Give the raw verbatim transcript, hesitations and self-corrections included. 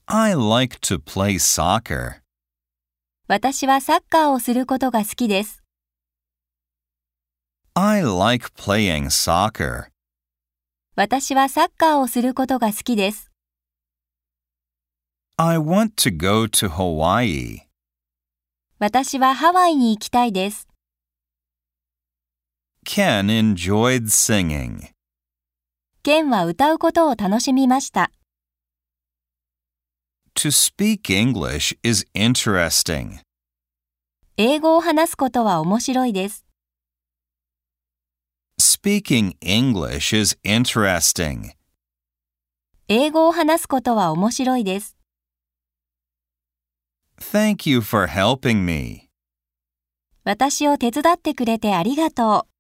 I like to play soccer. 私はサッカーをすることが好きです。 I like playing soccer. 私はサッカーをすることが好きです。 I want to go to Hawaii. 私はハワイに行きたいです。 Ken enjoyed singing. ケンは歌うことを楽しみました。 To speak English is interesting. 英語を話すことは面白いです。 Speaking English is interesting. 英語を話すことは面白いです。 Thank you for helping me. 私を手伝ってくれてありがとう。